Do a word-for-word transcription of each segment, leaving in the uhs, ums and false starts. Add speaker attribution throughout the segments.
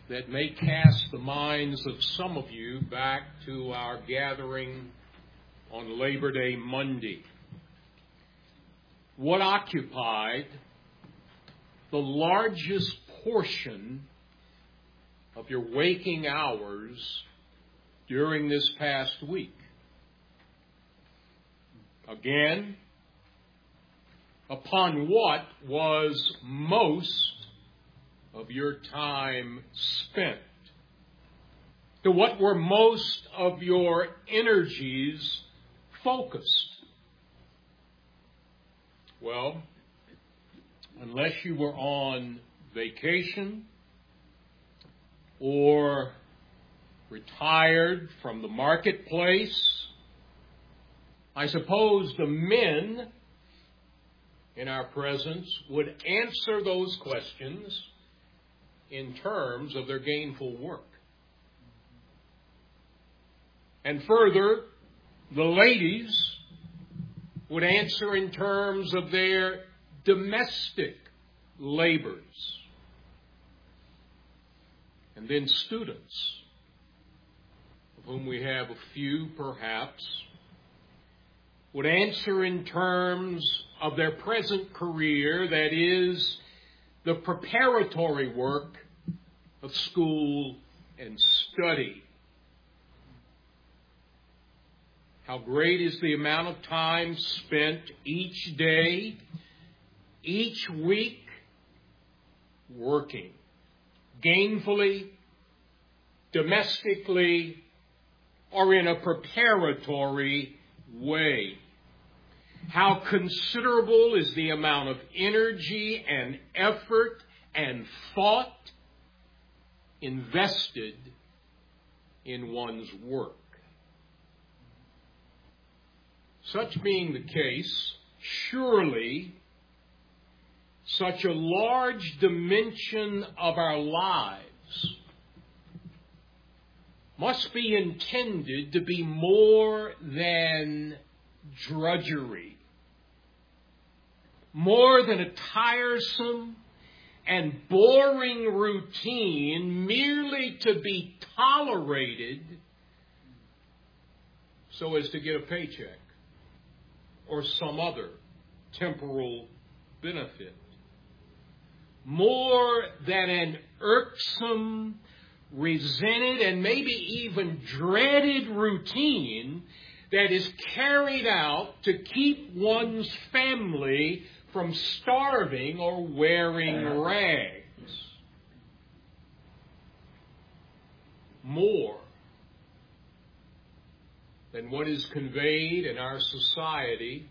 Speaker 1: that may cast the minds of some of you back to our gathering on Labor Day Monday. What occupied the largest portion of your waking hours during this past week? Again, upon what was most of your time spent? To what were most of your energies focused? Well, unless you were on vacation or retired from the marketplace, I suppose the men in our presence would answer those questions in terms of their gainful work. And further, the ladies would answer in terms of their domestic labors. And then students, of whom we have a few perhaps, would answer in terms of their present career, that is, the preparatory work of school and study. How great is the amount of time spent each day, each week, working gainfully, domestically, or in a preparatory way. How considerable is the amount of energy and effort and thought invested in one's work. Such being the case, surely such a large dimension of our lives must be intended to be more than drudgery, more than a tiresome and boring routine merely to be tolerated so as to get a paycheck or some other temporal benefit. More than an irksome, resented, and maybe even dreaded routine that is carried out to keep one's family from starving or wearing rags. More than what is conveyed in our society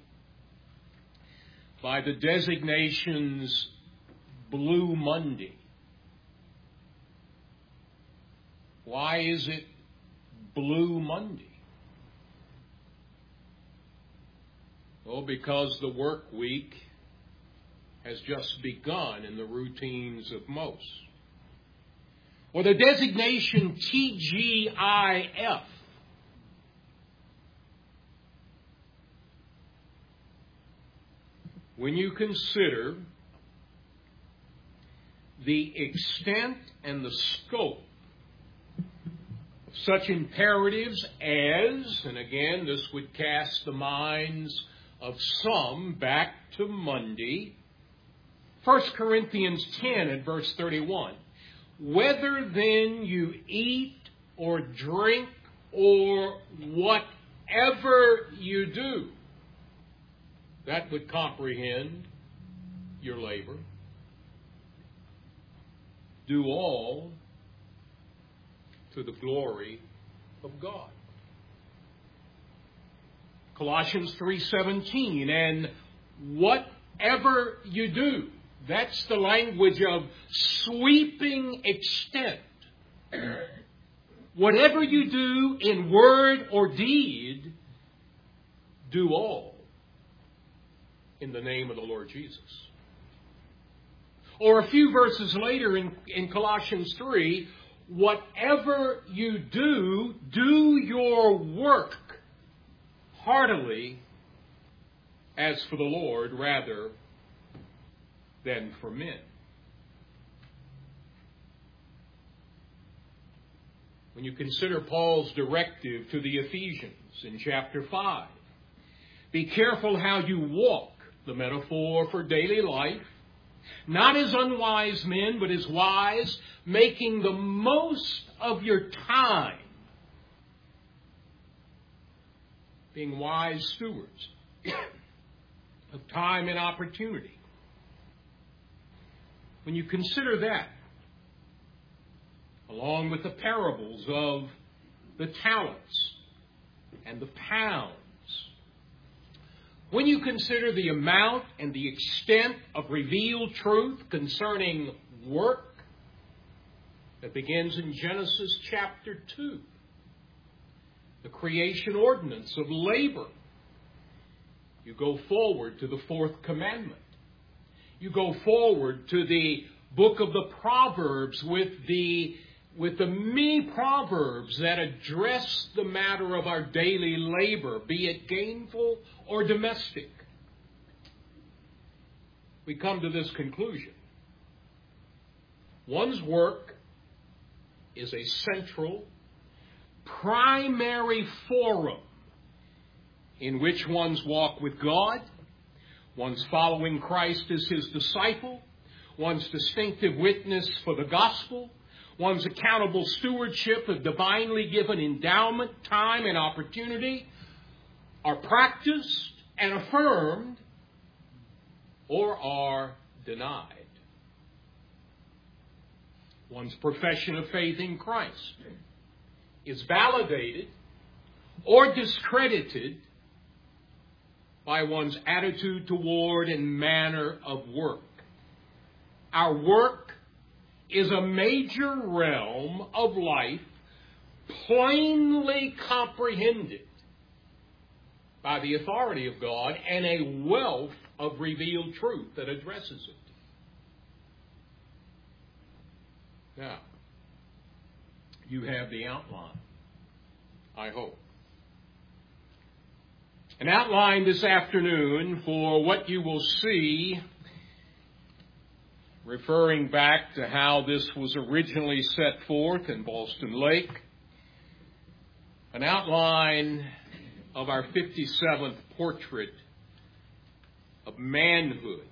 Speaker 1: by the designations Blue Monday. Why is it Blue Monday? Well, because the work week has just begun in the routines of most. Or the designation T G I F. When you consider the extent and the scope of such imperatives as, and again, this would cast the minds of some back to Monday, First Corinthians ten at verse thirty-one. Whether then you eat or drink or whatever you do, that would comprehend your labor. Do all to the glory of God. Colossians three seventeen, and whatever you do, that's the language of sweeping extent. Whatever you do in word or deed, do all in the name of the Lord Jesus. Or a few verses later in, in Colossians three, whatever you do, do your work heartily as for the Lord rather than for men. when you consider Paul's directive to the Ephesians in chapter five. Be careful how you walk, the metaphor for daily life, not as unwise men, but as wise, making the most of your time, being wise stewards of time and opportunity. When you consider that, along with the parables of the talents and the pounds, when you consider the amount and the extent of revealed truth concerning work that begins in Genesis chapter two, the creation ordinance of labor, you go forward to the fourth commandment. You go forward to the book of the Proverbs with the with the many proverbs that address the matter of our daily labor, be it gainful or domestic. We come to this conclusion. One's work is a central, primary forum in which one's walk with God, one's following Christ as his disciple, one's distinctive witness for the gospel, one's accountable stewardship of divinely given endowment, time, and opportunity are practiced and affirmed or are denied. One's profession of faith in Christ is validated or discredited by one's attitude toward and manner of work. Our work is a major realm of life plainly comprehended by the authority of God and a wealth of revealed truth that addresses it. Now, you have the outline, I hope. An outline this afternoon for what you will see, referring back to how this was originally set forth in Ballston Lake, an outline of our fifty-seventh portrait of manhood.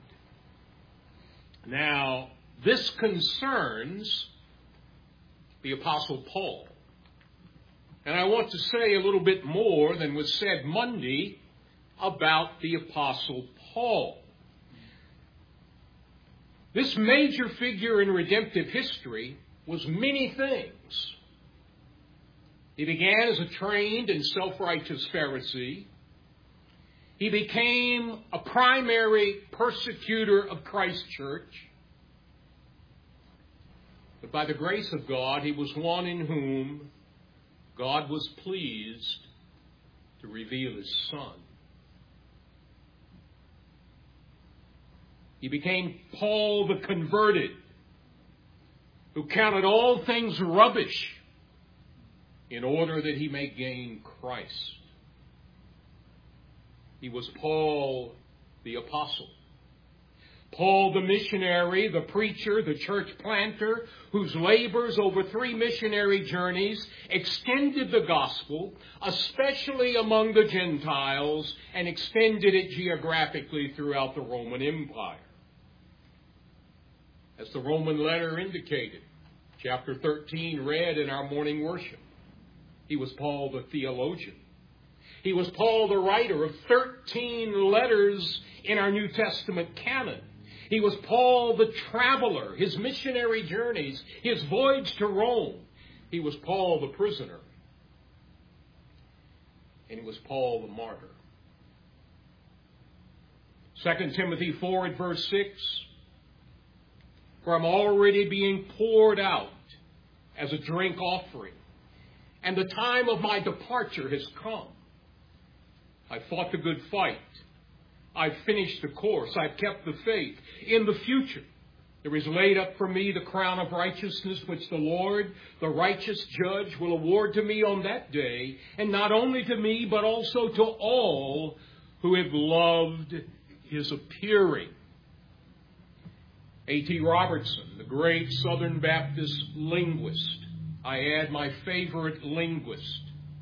Speaker 1: Now, this concerns the Apostle Paul. And I want to say a little bit more than was said Monday about the Apostle Paul. This major figure in redemptive history was many things. He began as a trained and self-righteous Pharisee. He became a primary persecutor of Christ's church. But by the grace of God, he was one in whom God was pleased to reveal his Son. He became Paul the converted, who counted all things rubbish in order that he may gain Christ. He was Paul the apostle. Paul the missionary, the preacher, the church planter, whose labors over three missionary journeys extended the gospel, especially among the Gentiles, and extended it geographically throughout the Roman Empire. As the Roman letter indicated, chapter thirteen read in our morning worship, he was Paul the theologian. He was Paul the writer of thirteen letters in our New Testament canon. He was Paul the traveler, his missionary journeys, his voyage to Rome. He was Paul the prisoner. And he was Paul the martyr. Second Timothy four at verse six, for I'm already being poured out as a drink offering, and the time of my departure has come. I've fought the good fight. I've finished the course. I've kept the faith. In the future, there is laid up for me the crown of righteousness, which the Lord, the righteous judge, will award to me on that day, and not only to me, but also to all who have loved his appearing. A T Robertson, the great Southern Baptist linguist, I add my favorite linguist,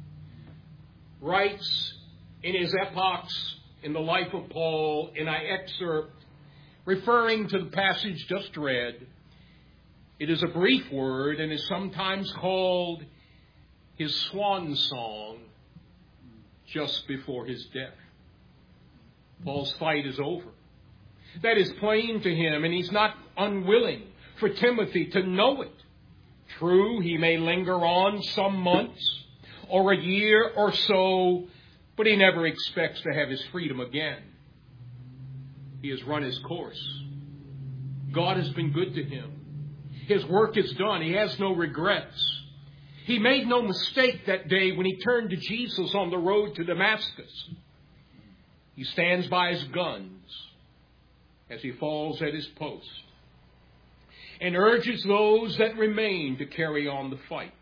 Speaker 1: writes in his epochs in the life of Paul, and I excerpt, referring to the passage just read, it is a brief word and is sometimes called his swan song just before his death. Paul's fight is over. That is plain to him, and he's not unwilling for Timothy to know it. True, he may linger on some months or a year or so, but he never expects to have his freedom again. He has run his course. God has been good to him. His work is done. He has no regrets. He made no mistake that day when he turned to Jesus on the road to Damascus. He stands by his guns as he falls at his post and urges those that remain to carry on the fight.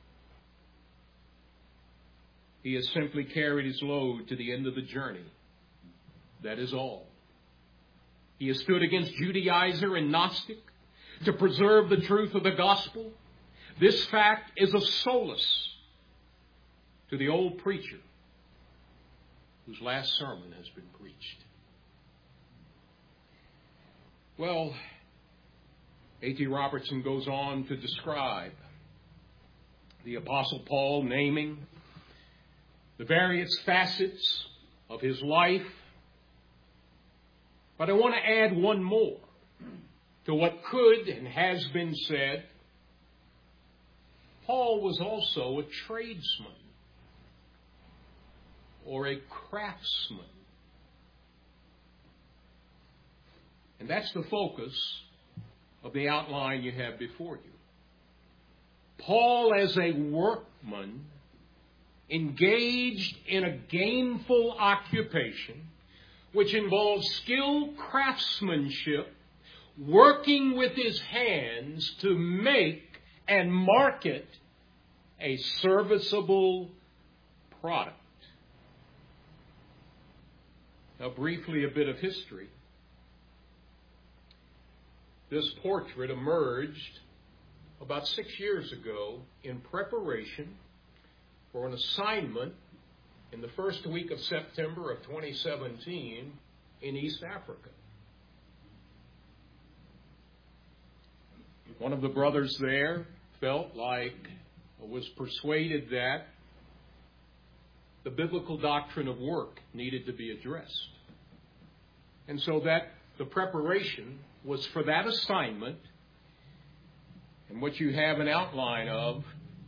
Speaker 1: He has simply carried his load to the end of the journey. That is all. He has stood against Judaizer and Gnostic to preserve the truth of the gospel. This fact is a solace to the old preacher whose last sermon has been preached. Well, A T Robertson goes on to describe the Apostle Paul naming the various facets of his life. But I want to add one more to what could and has been said. Paul was also a tradesman or a craftsman. And that's the focus of the outline you have before you. Paul, as a workman, engaged in a gainful occupation which involves skilled craftsmanship, working with his hands to make and market a serviceable product. Now, briefly, a bit of history. This portrait emerged about six years ago in preparation for an assignment in the first week of September of twenty seventeen in East Africa. One of the brothers there felt like, or was persuaded that the biblical doctrine of work needed to be addressed. And so that the preparation was for that assignment, and what you have an outline of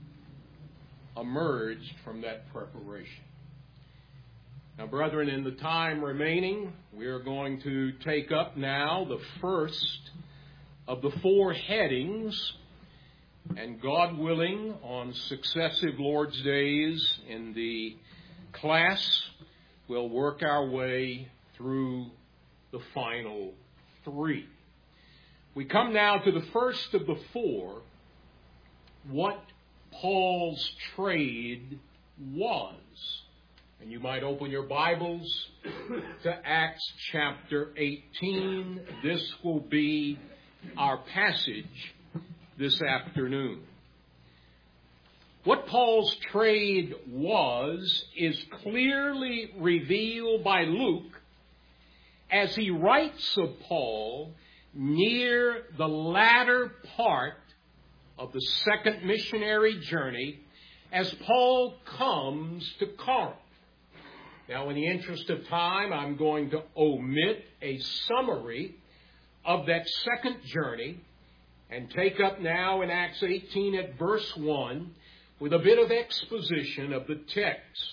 Speaker 1: emerged from that preparation. Now, brethren, in the time remaining, we are going to take up now the first of the four headings, and God willing, on successive Lord's days in the class, we'll work our way through the final three. We come now to the first of the four, what Paul's trade was. And you might open your Bibles to Acts chapter eighteen. This will be our passage this afternoon. What Paul's trade was is clearly revealed by Luke as he writes of Paul near the latter part of the second missionary journey as Paul comes to Corinth. Now, in the interest of time, I'm going to omit a summary of that second journey and take up now in Acts eighteen at verse one with a bit of exposition of the text.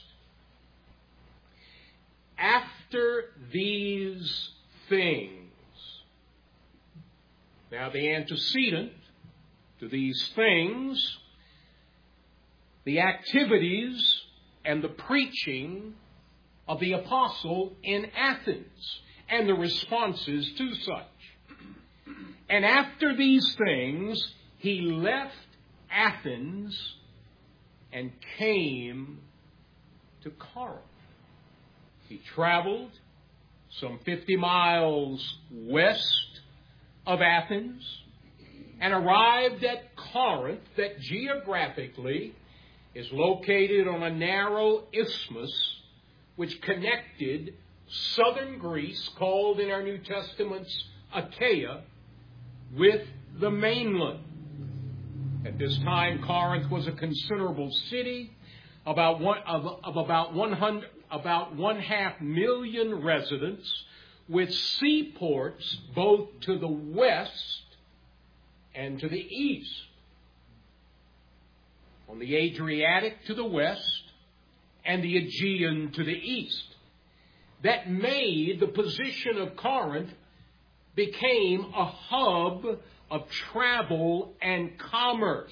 Speaker 1: After these things. Now, the antecedent to these things, the activities and the preaching of the apostle in Athens and the responses to such. And after these things, he left Athens and came to Corinth. He traveled some fifty miles west of Athens and arrived at Corinth that geographically is located on a narrow isthmus which connected southern Greece, called in our New Testaments Achaia, with the mainland. At this time, Corinth was a considerable city, about one of, of about one hundred, about one half million residents, with seaports both to the west and to the east. On the Adriatic to the west and the Aegean to the east. That made the position of Corinth became a hub of travel and commerce.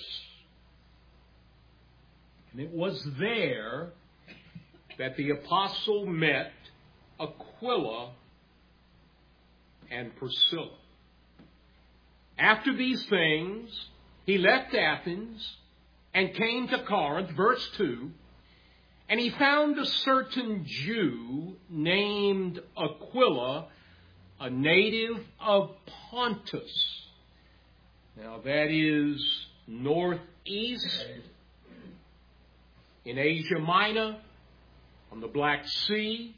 Speaker 1: And it was there that the apostle met Aquila and Priscilla. After these things, he left Athens and came to Corinth, verse two, and he found a certain Jew named Aquila, a native of Pontus. Now that is northeast in Asia Minor, on the Black Sea.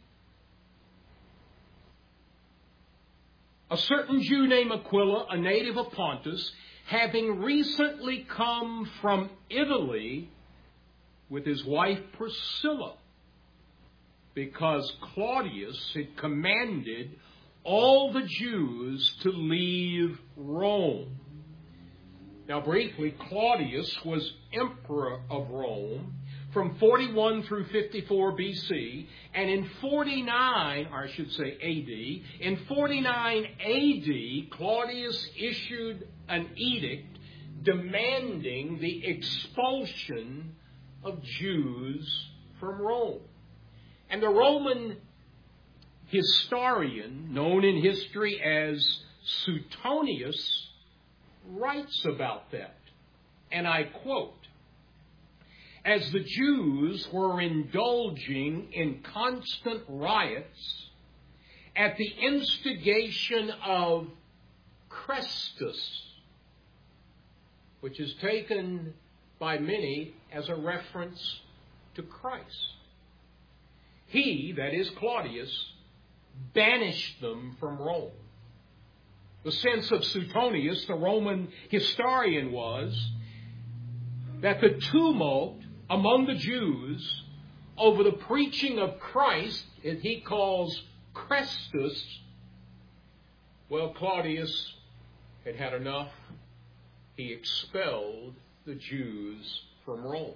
Speaker 1: A certain Jew named Aquila, a native of Pontus, having recently come from Italy with his wife Priscilla, because Claudius had commanded all the Jews to leave Rome. Now briefly, Claudius was emperor of Rome from forty-one through fifty-four B C, and in forty-nine, or I should say A D, in forty-nine A D, Claudius issued an edict demanding the expulsion of Jews from Rome. And the Roman historian, known in history as Suetonius, writes about that. And I quote, "As the Jews were indulging in constant riots at the instigation of Chrestus," which is taken by many as a reference to Christ, "he," that is Claudius, "banished them from Rome." The sense of Suetonius, the Roman historian, was that the tumult among the Jews over the preaching of Christ, as he calls Chrestus, well, Claudius had had enough. He expelled the Jews from Rome.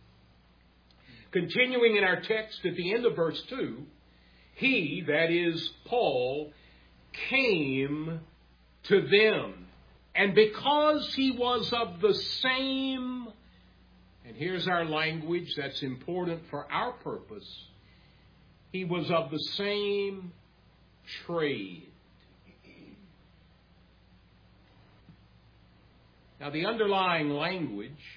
Speaker 1: Continuing in our text at the end of verse two, he, that is Paul, came to them. And because he was of the same, and here's our language that's important for our purpose, he was of the same trade. Now, the underlying language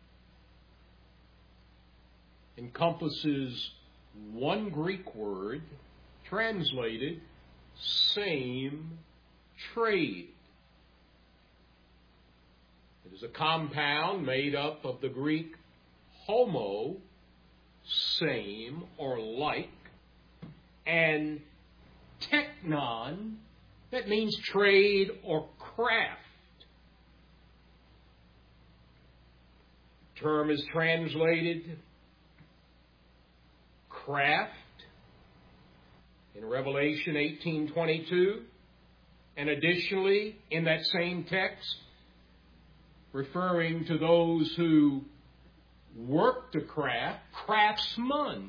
Speaker 1: encompasses one Greek word translated same trade. It is a compound made up of the Greek homo, same or like, and teknon, that means trade or craft. The term is translated craft in Revelation eighteen twenty-two, and additionally in that same text, referring to those who work the craft, craftsmen.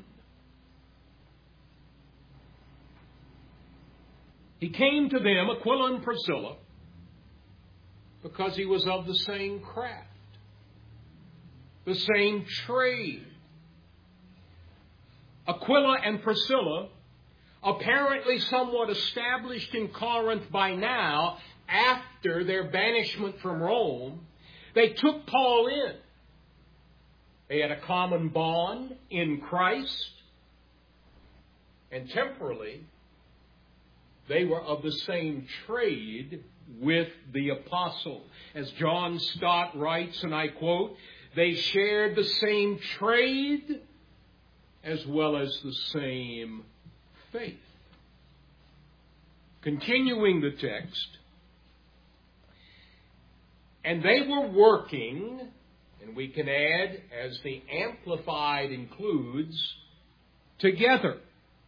Speaker 1: He came to them, Aquila and Priscilla, because he was of the same craft, the same trade. Aquila and Priscilla, apparently somewhat established in Corinth by now, after their banishment from Rome, they took Paul in. They had a common bond in Christ, and temporally, they were of the same trade with the apostle. As John Stott writes, and I quote, they shared the same trade as well as the same faith. Continuing the text, and they were working, and we can add, as the Amplified includes, together.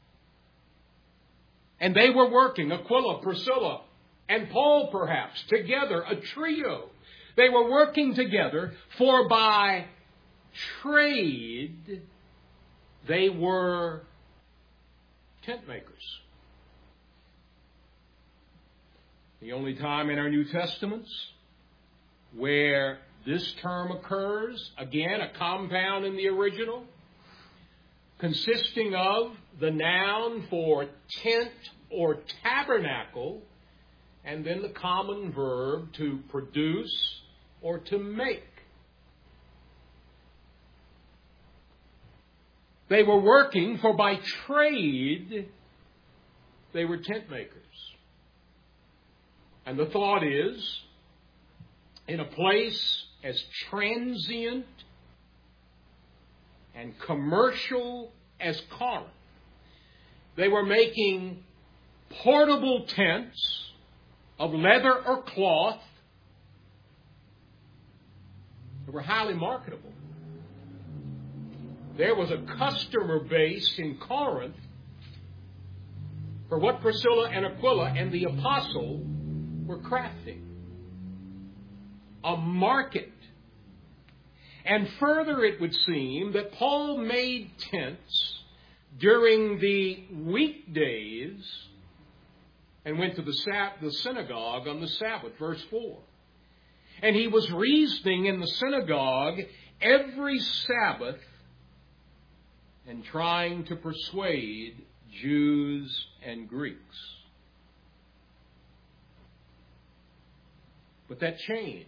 Speaker 1: And they were working, Aquila, Priscilla, and Paul perhaps, together, a trio. They were working together, for by trade they were tent makers. The only time in our New Testaments where this term occurs, again, a compound in the original, consisting of the noun for tent or tabernacle, and then the common verb to produce or to make. They were working, for by trade they were tent makers. And the thought is, in a place as transient and commercial as Corinth, they were making portable tents of leather or cloth that were highly marketable. There was a customer base in Corinth for what Priscilla and Aquila and the apostle were crafting. A market. And further, it would seem that Paul made tents during the weekdays and went to the, sab- the synagogue on the Sabbath, verse four. And he was reasoning in the synagogue every Sabbath and trying to persuade Jews and Greeks. But that changed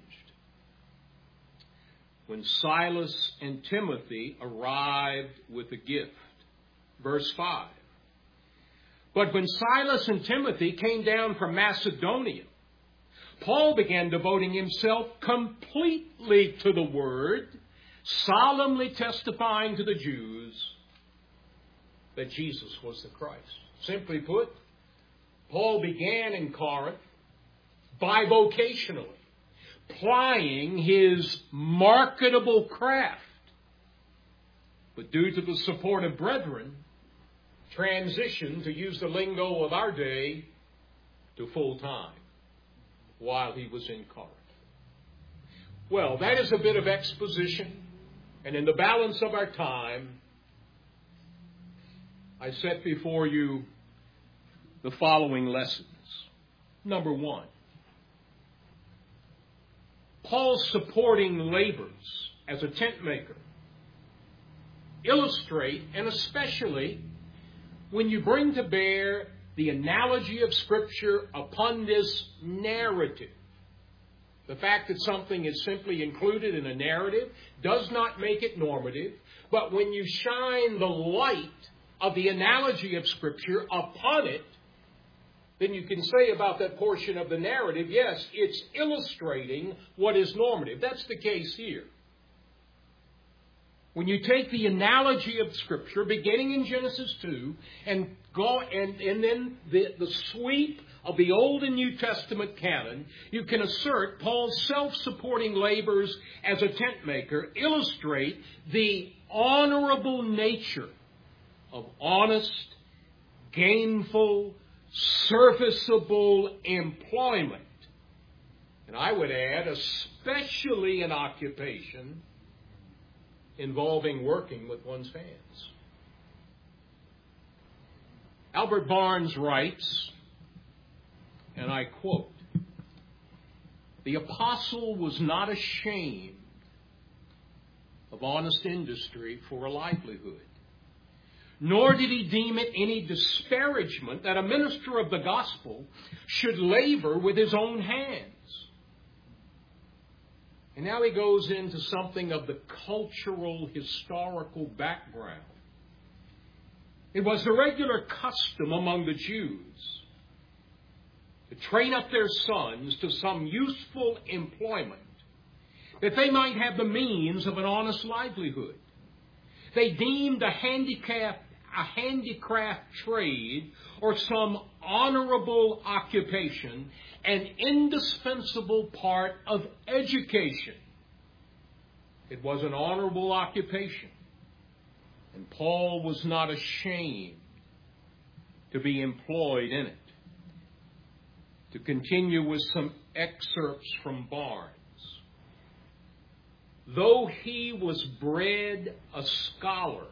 Speaker 1: when Silas and Timothy arrived with a gift. Verse five. But when Silas and Timothy came down from Macedonia, Paul began devoting himself completely to the Word, solemnly testifying to the Jews that Jesus was the Christ. Simply put, Paul began in Corinth bivocationally, plying his marketable craft. But due to the support of brethren, transitioned, to use the lingo of our day, to full time while he was in Corinth. Well, that is a bit of exposition. And in the balance of our time, I set before you the following lessons. Number one, Paul's supporting labors as a tent maker illustrate, and especially when you bring to bear the analogy of Scripture upon this narrative. The fact that something is simply included in a narrative does not make it normative, but when you shine the light of the analogy of Scripture upon it, then you can say about that portion of the narrative, yes, it's illustrating what is normative. That's the case here. When you take the analogy of Scripture, beginning in Genesis two, and go and, and then the, the sweep of the Old and New Testament canon, you can assert Paul's self-supporting labors as a tent maker illustrate the honorable nature of honest, gainful, serviceable employment. And I would add, especially an occupation involving working with one's hands. Albert Barnes writes, and I quote, "The apostle was not ashamed of honest industry for a livelihood, nor did he deem it any disparagement that a minister of the gospel should labor with his own hands." And now he goes into something of the cultural, historical background. It was the regular custom among the Jews to train up their sons to some useful employment, that they might have the means of an honest livelihood. They deemed a handicap, a handicraft trade or some honorable occupation an indispensable part of education. It was an honorable occupation, and Paul was not ashamed to be employed in it. To continue with some excerpts from Barnes. Though he was bred a scholar,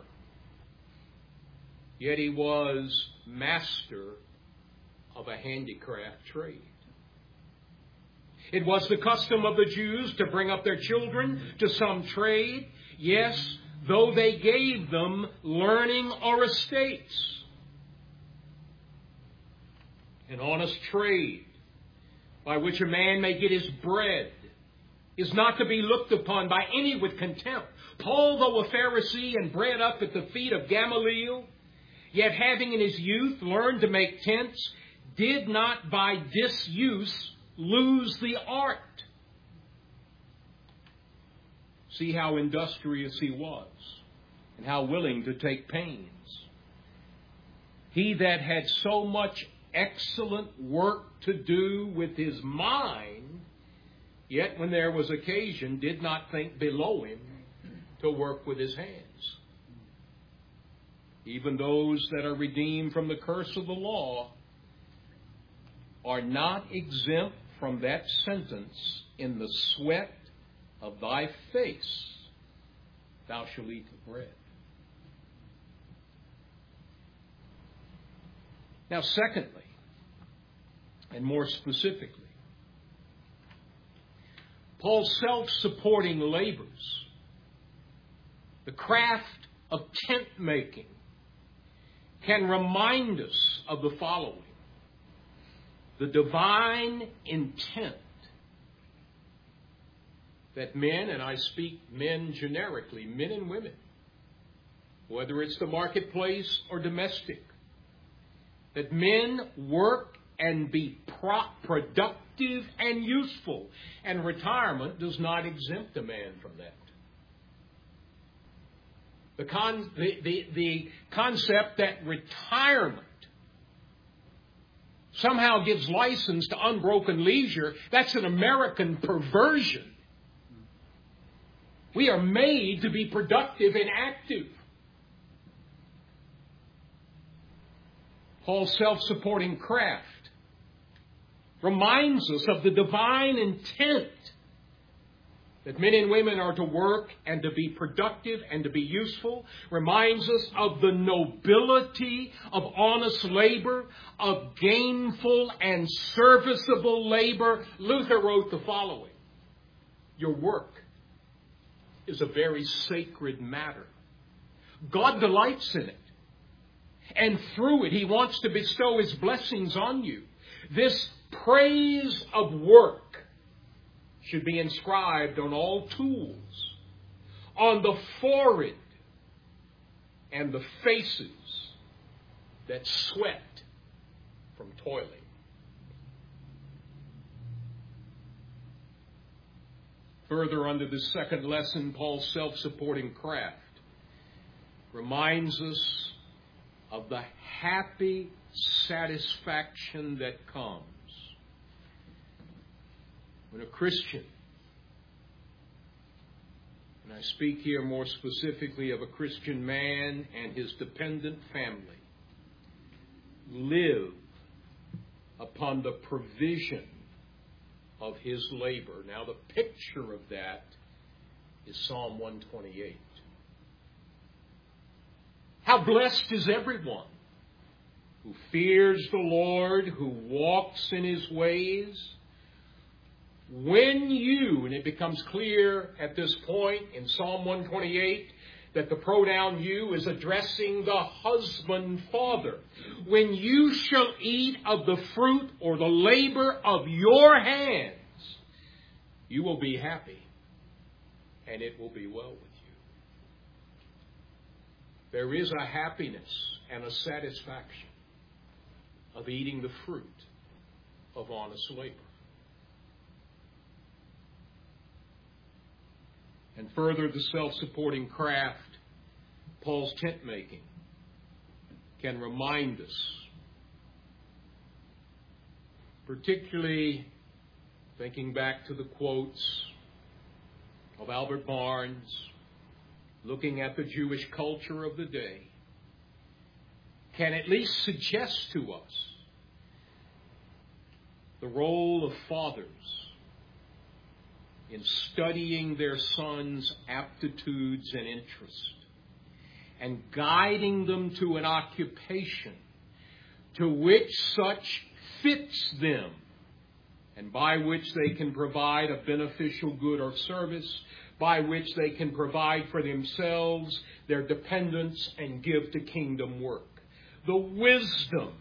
Speaker 1: yet he was master of a handicraft trade. It was the custom of the Jews to bring up their children to some trade, yes, though they gave them learning or estates. An honest trade by which a man may get his bread is not to be looked upon by any with contempt. Paul, though a Pharisee and bred up at the feet of Gamaliel, yet having in his youth learned to make tents, did not by disuse lose the art. See how industrious he was and how willing to take pains. He that had so much excellent work to do with his mind, yet when there was occasion did not think below him to work with his hands. Even those that are redeemed from the curse of the law are not exempt from that sentence, in the sweat of thy face thou shalt eat the bread. Now, secondly, and more specifically, Paul's self-supporting labors, the craft of tent making, can remind us of the following. The divine intent that men, and I speak men generically, men and women, whether it's the marketplace or domestic, that men work and be pro- productive and useful. And retirement does not exempt a man from that. The, con- the, the, the concept that retirement somehow gives license to unbroken leisure, that's an American perversion. We are made to be productive and active. Paul's self-supporting craft reminds us of the divine intent that men and women are to work and to be productive and to be useful, reminds us of the nobility of honest labor, of gainful and serviceable labor. Luther wrote the following: your work is a very sacred matter. God delights in it. And through it, He wants to bestow His blessings on you. This praise of work should be inscribed on all tools, on the forehead and the faces that sweat from toiling. Further, under this second lesson, Paul's self-supporting craft reminds us of the happy satisfaction that comes when a Christian, and I speak here more specifically of a Christian man and his dependent family, live upon the provision of his labor. Now, the picture of that is Psalm one twenty-eight. How blessed is everyone who fears the Lord, who walks in His ways. When you, and it becomes clear at this point in Psalm one twenty-eight that the pronoun you is addressing the husband father. When you shall eat of the fruit or the labor of your hands, you will be happy, and it will be well with you. There is a happiness and a satisfaction of eating the fruit of honest labor. And further, the self-supporting craft, Paul's tent making, can remind us, particularly thinking back to the quotes of Albert Barnes, looking at the Jewish culture of the day, can at least suggest to us the role of fathers in studying their sons' aptitudes and interests and guiding them to an occupation to which such fits them and by which they can provide a beneficial good or service, by which they can provide for themselves, their dependents, and give to kingdom work. The wisdom,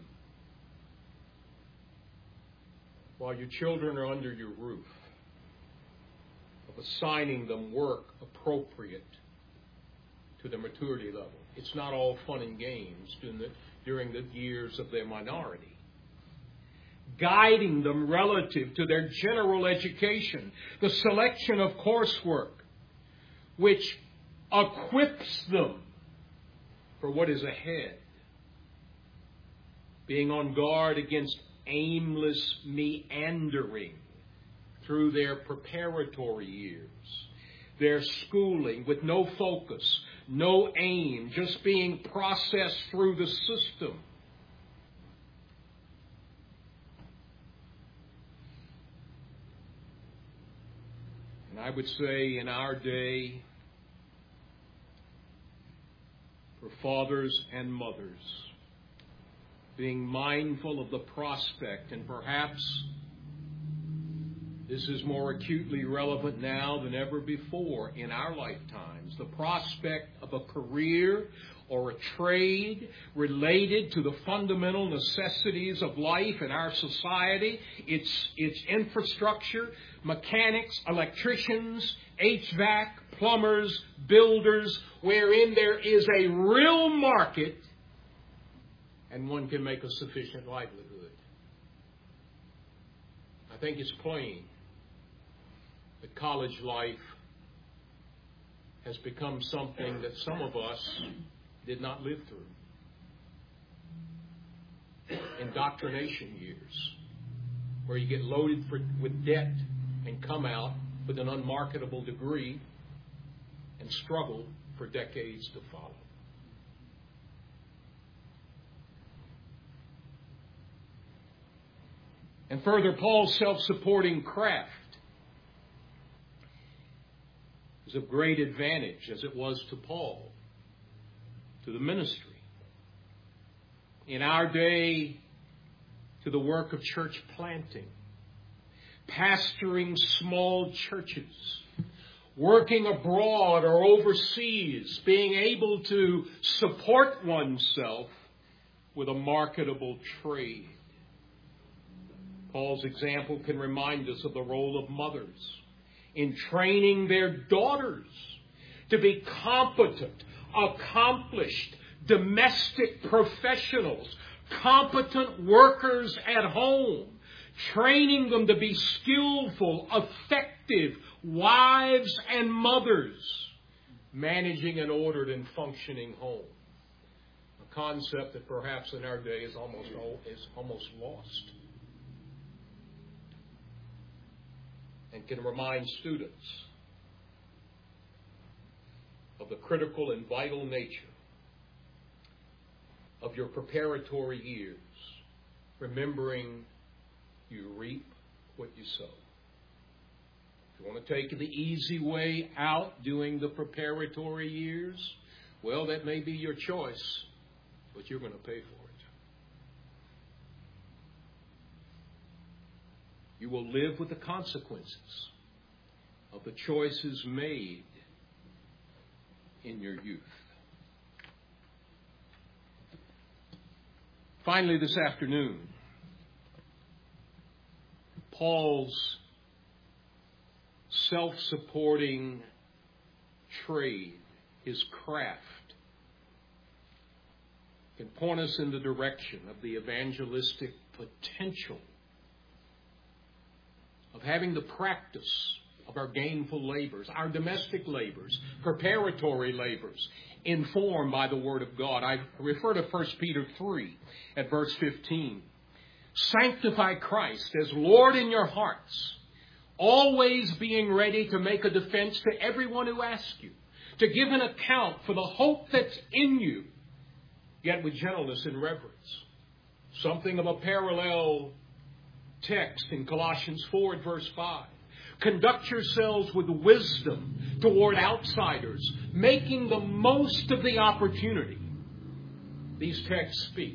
Speaker 1: while your children are under your roof, of assigning them work appropriate to their maturity level. It's not all fun and games during the, during the years of their minority. Guiding them relative to their general education, the selection of coursework, which equips them for what is ahead. Being on guard against aimless meandering through their preparatory years, their schooling with no focus, no aim, just being processed through the system. And I would say in our day, for fathers and mothers, being mindful of the prospect, and perhaps this is more acutely relevant now than ever before in our lifetimes, the prospect of a career or a trade related to the fundamental necessities of life in our society, its, its infrastructure, mechanics, electricians, H V A C, plumbers, builders, wherein there is a real market and one can make a sufficient livelihood. I think it's plain that college life has become something that some of us did not live through. Indoctrination years, where you get loaded for, with debt and come out with an unmarketable degree and struggle for decades to follow. And further, Paul's self-supporting craft is of great advantage, as it was to Paul, to the ministry. In our day, to the work of church planting, pastoring small churches, working abroad or overseas, being able to support oneself with a marketable trade. Paul's example can remind us of the role of mothers in training their daughters to be competent, accomplished, domestic professionals, competent workers at home, training them to be skillful, effective wives and mothers, managing an ordered and functioning home. A concept that perhaps in our day is almost, is almost lost. And can remind students of the critical and vital nature of your preparatory years, remembering you reap what you sow. If you want to take the easy way out doing the preparatory years, well, that may be your choice, but you're going to pay for it. You will live with the consequences of the choices made in your youth. Finally, this afternoon, Paul's self-supporting trade, his craft, can point us in the direction of the evangelistic potential of having the practice of our gainful labors, our domestic labors, preparatory labors, informed by the Word of God. I refer to First Peter three at verse fifteen. Sanctify Christ as Lord in your hearts, always being ready to make a defense to everyone who asks you, to give an account for the hope that's in you, yet with gentleness and reverence. Something of a parallel text in Colossians four at verse five. Conduct yourselves with wisdom toward outsiders, making the most of the opportunity. These texts speak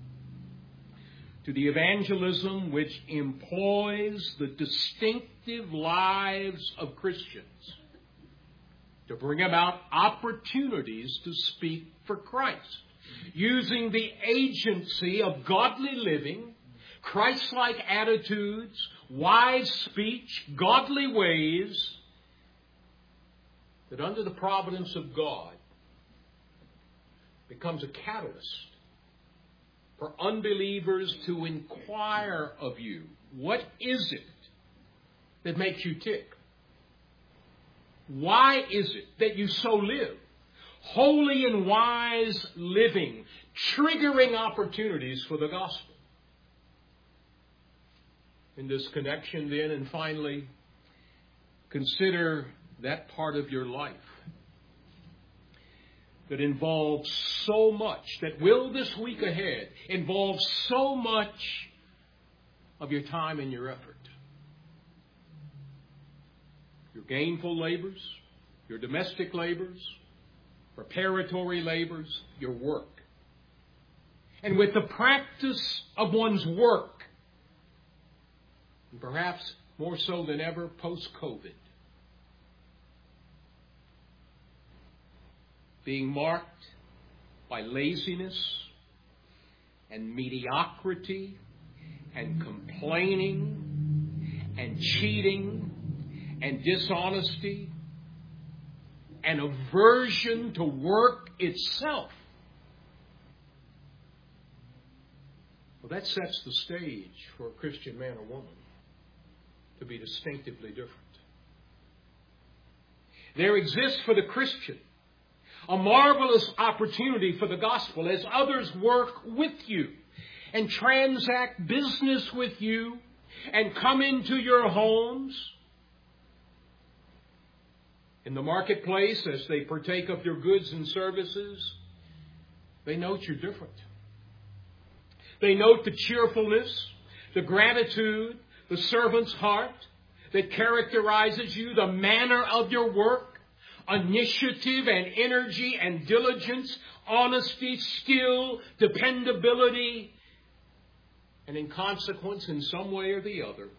Speaker 1: to the evangelism which employs the distinctive lives of Christians to bring about opportunities to speak for Christ, using the agency of godly living, Christ-like attitudes, wise speech, godly ways, that under the providence of God becomes a catalyst for unbelievers to inquire of you, what is it that makes you tick? Why is it that you so live? Holy and wise living, triggering opportunities for the gospel. In this connection then, and finally, consider that part of your life that involves so much, that will this week ahead involve so much of your time and your effort. Your gainful labors, your domestic labors, preparatory labors, your work. And with the practice of one's work, and perhaps more so than ever post-COVID, being marked by laziness and mediocrity and complaining and cheating and dishonesty and aversion to work itself. Well, that sets the stage for a Christian man or woman to be distinctively different. There exists for the Christian a marvelous opportunity for the gospel as others work with you and transact business with you and come into your homes. In the marketplace, as they partake of your goods and services, they note you're different. They note the cheerfulness, the gratitude, the servant's heart that characterizes you, the manner of your work, initiative and energy and diligence, honesty, skill, dependability, and in consequence, in some way or the other,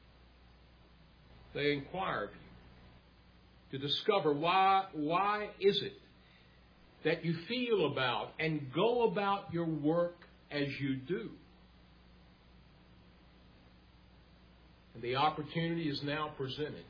Speaker 1: they inquire of you to discover why, why is it that you feel about and go about your work as you do. And the opportunity is now presented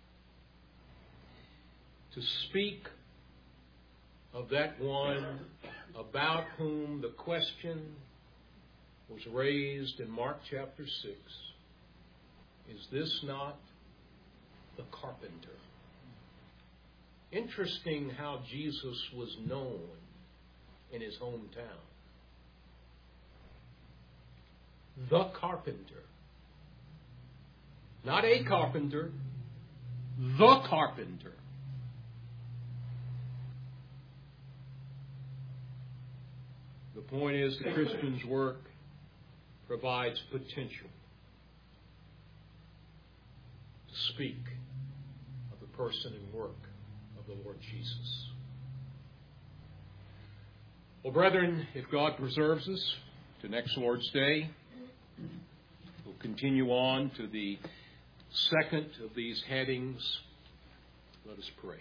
Speaker 1: to speak of that one about whom the question was raised in Mark chapter six. Is this not the carpenter? Interesting how Jesus was known in his hometown. The carpenter. Not a carpenter, the carpenter. The point is, the Christian's work provides potential to speak of the person and work of the Lord Jesus. Well, brethren, if God preserves us to next Lord's Day, we'll continue on to the second of these headings. Let us pray.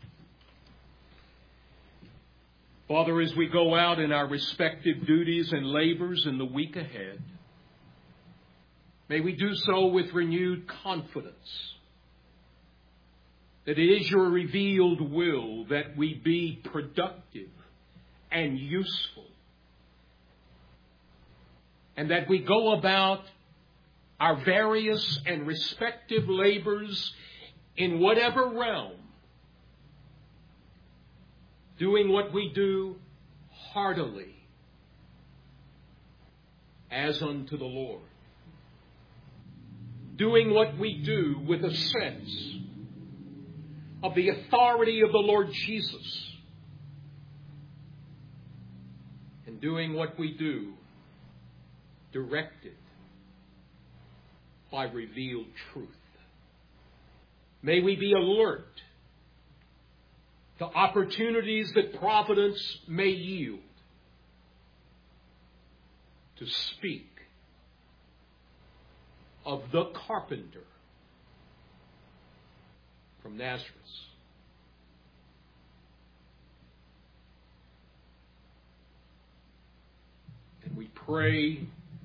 Speaker 1: Father, as we go out in our respective duties and labors in the week ahead, may we do so with renewed confidence that it is your revealed will that we be productive and useful, and that we go about our various and respective labors in whatever realm, doing what we do heartily as unto the Lord. Doing what we do with a sense of the authority of the Lord Jesus. And doing what we do directed by revealed truth. May we be alert to opportunities that providence may yield to speak of the carpenter from Nazareth. And we pray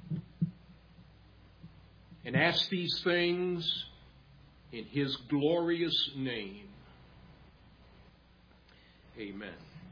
Speaker 1: and ask these things in His glorious name. Amen.